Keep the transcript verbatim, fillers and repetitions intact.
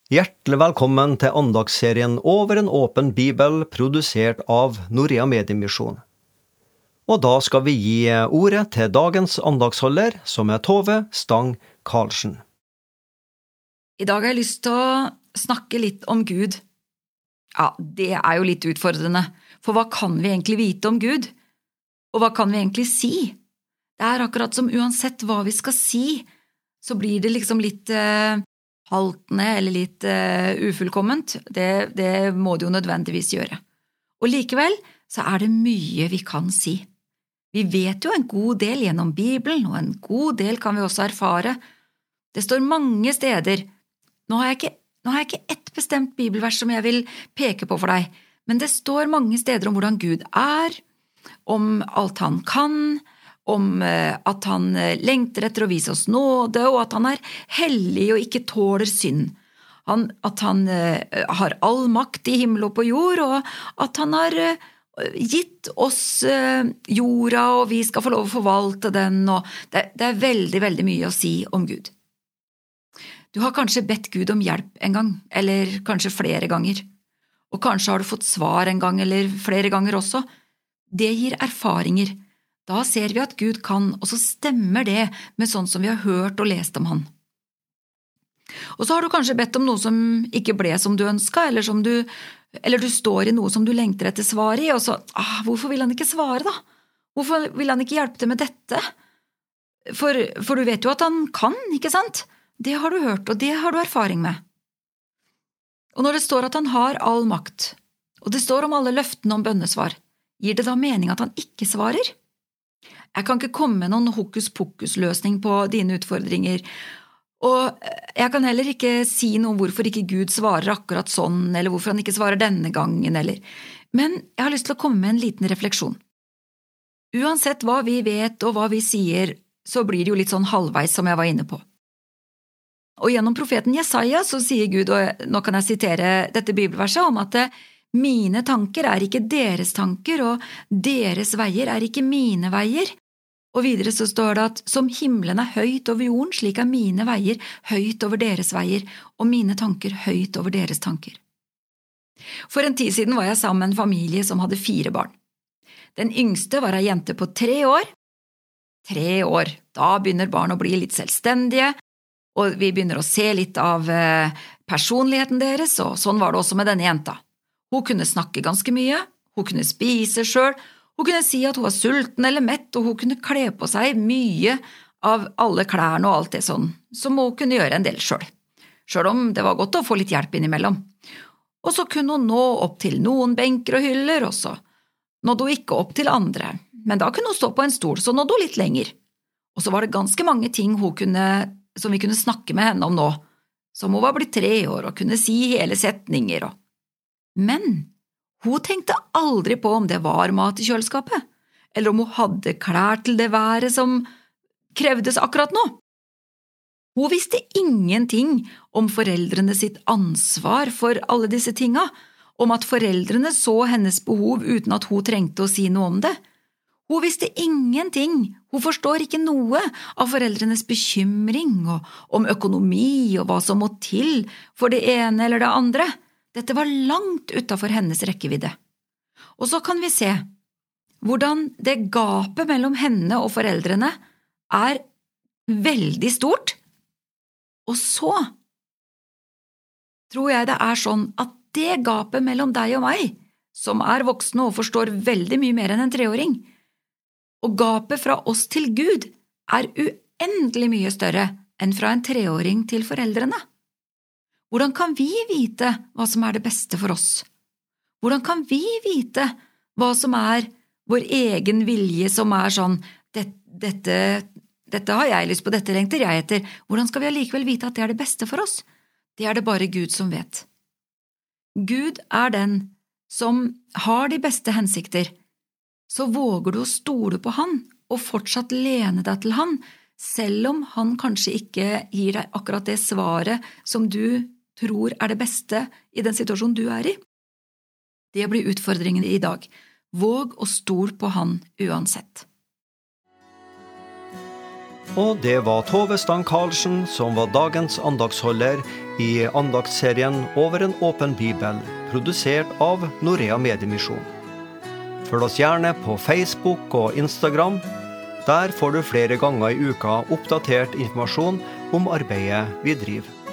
Hjertelig velkommen til andagsserien Over en åpen bibel, produsert av Norea Mediemisjon. Og da skal vi gi ordet til dagens andagsholder, som er Tove Stang Karlsen. I dag har jeg lyst til å snakke litt om Gud. Ja, det er jo litt utfordrende, for hva kan vi egentlig vite om Gud? Og hva kan vi egentlig si? Det er akkurat som uansett hva vi skal si, så blir det liksom litt eh, haltende eller litt uh, ufullkomment, det, det må det jo nødvendigvis gjøre. Og likevel så er det mye vi kan si. Vi vet jo en god del gjennom Bibelen, og en god del kan vi også erfare. Det står mange steder. Nå har jeg ikke, nå har jeg ikke ett bestemt bibelvers som jeg vil peke på for deg, men det står mange steder om hvordan Gud er, om alt han kan, om at han lengter etter å vise oss nåde, og at han er hellig og ikke tåler synd. Han, at han uh, har all makt i himmel og på jord, og at han har uh, gitt oss uh, jorda, og vi skal få lov å forvalte den, og det, det er veldig, veldig mye å si om Gud. Du har kanskje bedt Gud om hjelp en gang, eller kanskje flere ganger, og kanskje har du fått svar en gang, eller flere ganger også. Det gir erfaringer. Da ser vi at Gud kan, og så stemmer det med sånn som vi har hørt og lest om han. Og så har du kanskje bedt om noe som ikke ble som du ønsket, eller, som du, eller du står i noe som du lengter etter svar i, og så, ah, hvorfor vil han ikke svare da? Hvorfor vil han ikke hjelpe til med dette? For, for du vet jo at han kan, ikke sant? Det har du hørt, og det har du erfaring med. Og når det står at han har all makt, og det står om alle løftene om bønnesvar, gir det da mening at han ikke svarer? Jeg kan ikke komme med noen hokus-pokus-løsning på dine utfordringer, og jeg kan heller ikke si noe om hvorfor ikke Gud svarer akkurat sånn, eller hvorfor han ikke svarer denne gangen, eller... Men jeg har lyst til å komme med en liten refleksjon. Uansett hva vi vet og hva vi sier, så blir det jo litt sånn halvveis som jeg var inne på. Og gjennom profeten Jesaja så sier Gud, og nå kan jeg sitere dette bibelverset, om at mine tanker er ikke deres tanker, og deres veier er ikke mine veier. Og videre så står det at som himmelen er høyt over jorden, slik er mine veier høyt over deres veier, og mine tanker høyt over deres tanker. For en tid siden var jeg sammen med en familie som hadde fire barn. Den yngste var ei jente på tre år. Tre år, da begynner barn å bli litt selvstendige, og vi begynner å se litt av personligheten deres, og sånn var det også med denne jenta. Hun kunne snakke ganske mye, hun kunne spise selv, hun kunne si at hun var sulten eller mett, og hun kunne kle på seg mye av alle klærne og alt det sånn, som hun kunne gjøre en del selv, selv om det var godt å få litt hjelp innimellom. Og så kunne hun nå opp til noen benker og hyller, og så nådde hun ikke opp til andre, men da kunne hun stå på en stol, så nådde hun litt lenger. Og så var det ganske mange ting hun kunne, som vi kunne snakke med henne om nå, som hun var blitt tre år og kunne si hele setninger og Men hun tenkte aldri på om det var mat i kjøleskapet, eller om hun hadde klær til det været som krevdes akkurat nå. Hun visste ingenting om foreldrene sitt ansvar for alle disse tinga, om at foreldrene så hennes behov uten at hun trengte å si noe om det. Hun visste ingenting, hun forstår ikke noe av foreldrenes bekymring og om økonomi og hva som må til for det ene eller det andre. Dette var langt utenfor hennes rekkevidde. Og så kan vi se hvordan det gapet mellom henne og foreldrene er veldig stort. Og så tror jeg det er sånn at det gapet mellom deg og meg, som er voksne og forstår veldig mye mer enn en treåring, og gapet fra oss til Gud er uendelig mye større enn fra en treåring til foreldrene. Hvordan kan vi vite hva som er det beste for oss? Hvordan kan vi vite hva som er vår egen vilje som er sånn, dette, dette, dette har jeg lyst på, dette lengter jeg etter. Hvordan skal vi allikevel vite at det er det beste for oss? Det er det bare Gud som vet. Gud er den som har de beste hensikter. Så våger du å stole på han og fortsatt lene deg til han, selv om han kanskje ikke gir deg akkurat det svaret som du tror er det beste i den situasjonen du er i. Det blir utfordringen i dag. Våg å stole på han uansett. Og det var Tove Stang Karlsen som var dagens andagsholder i andaktsserien Over en åpen bibel, produsert av Norea Mediemisjon. Følg oss gjerne på Facebook og Instagram. Der får du flere ganger i uka oppdatert informasjon om arbeidet vi driver.